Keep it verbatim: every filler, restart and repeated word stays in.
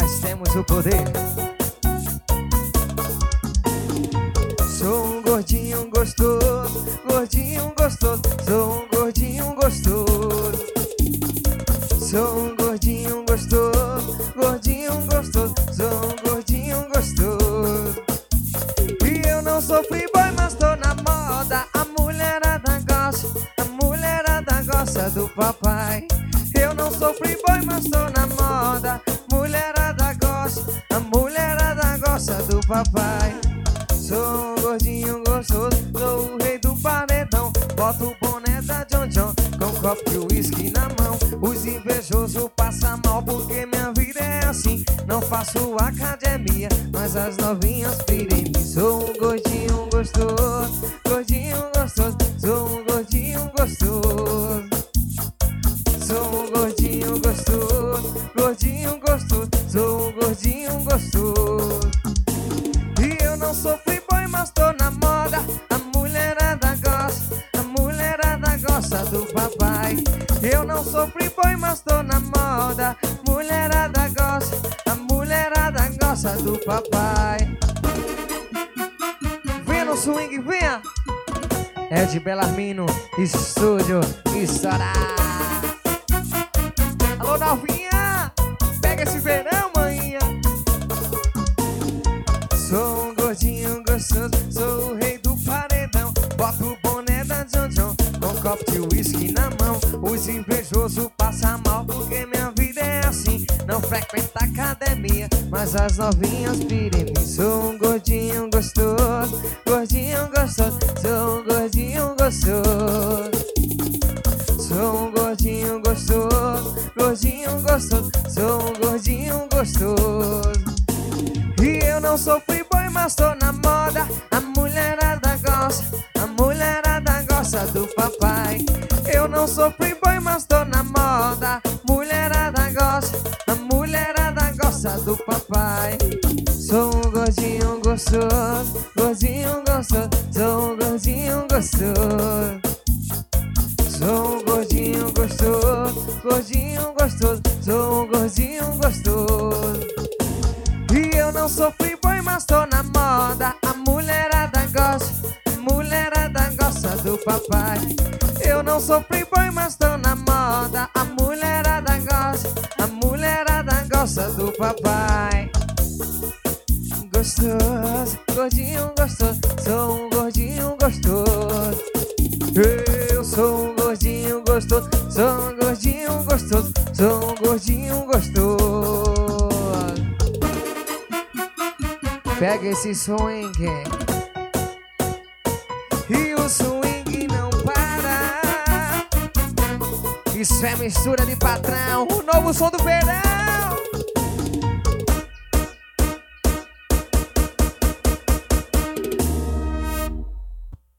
nós temos o poder. Sou um gordinho gostoso, gordinho gostoso, sou um gordinho gostoso. Sou um gordinho gostoso, gordinho gostoso, sou um gordinho gostoso. E eu não sou playboy, mas tô na moda. A mulherada gosta, a mulherada gosta do papai. Eu não sou playboy, mas tô na moda. Mulherada gosta, a mulherada gosta do papai. Sou um gordinho gostoso, sou o rei do paredão. Boto o boné da John John com um copo de uísque na mão. Os invejosos passam mal porque minha vida é assim. Não faço academia, mas as novinhas pirem em mim. Sou um gordinho gostoso, gordinho gostoso, sou um gordinho gostoso. Sou um gordinho gostoso, gordinho gostoso, sou um gordinho gostoso. E eu não sou playboy, mas tô na moda. A mulherada gosta, a mulherada gosta do papai. Eu não sou playboy, mas tô na moda. Mulherada gosta, a mulherada gosta do papai. Venha no swing, venha! É de Belarmino, estúdio, estourar. Alô, novinha! Pega esse verão, maninha. Sou um gordinho gostoso, sou o rei do paredão. Boto o boné da John John com um copo de uísque na mão. Os invejosos passam mal porque minha vida é assim. Não frequenta academia, mas as novinhas pirem em mim. Sou um gordinho gostoso, gordinho gostoso, sou um gordinho gostoso. Sou um gordinho gostoso, gordinho gostoso, sou um gordinho gostoso. E eu não sou playboy, mas tô na moda. A mulherada gosta, a mulherada gosta do papai. Eu não sou playboy, mas tô na moda. Mulherada gosta, a mulherada gosta do papai. Sou um gordinho gostoso, gordinho gostoso, sou um gordinho gostoso. Sou um gordinho gostoso, gordinho gostoso, sou um gordinho gostoso. E eu não sou playboy, mas tô na moda. A mulherada gosta, a mulherada gosta do papai. Eu não sou playboy, mas tô na moda. A mulherada gosta, a mulherada gosta do papai. Gostoso, gordinho gostoso, sou um gordinho gostoso. Eu sou um gordinho gostoso, sou um gordinho gostoso, sou um gordinho gostoso. Pega esse swing e o swing não para. Isso é mistura de patrão, o novo som do verão.